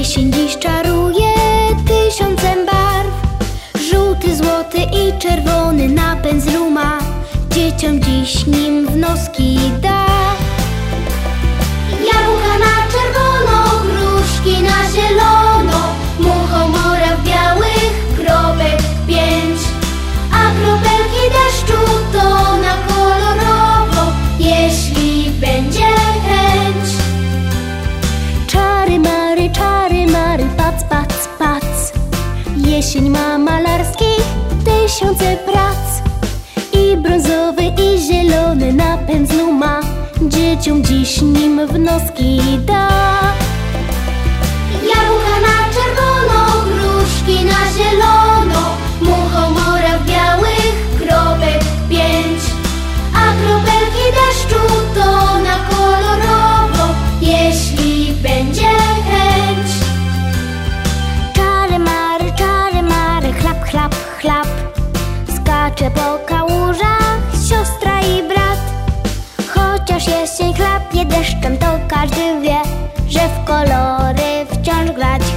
Jesień dziś czaruje tysiącem barw. Żółty, złoty i czerwony napęd zlu ma. Dzieciom dziś nim w noski da. Jabłka na czerwono, gruszki na zielono, muchomora w białych kropek 5. A kropelki deszczu to na kolorowo, jeśli będzie chęć. Czary mary, pac, pac, pac. Jesień ma malarskich tysiące prac. I brązowy, i zielony napęd zlu ma. Dzieciom dziś nim w noski da. Jabłka na czerwono, gruszki na zielono, muchomora w białych kropek 5. A kropelki deszczu to na kolorowo, jeśli będzie chęć. Czary mary, chlap, chlap, chlap. Skacze po kałużach siostra i brat. Chociaż jesień chlapie deszczem, to każdy wie, że w kolory wciąż grać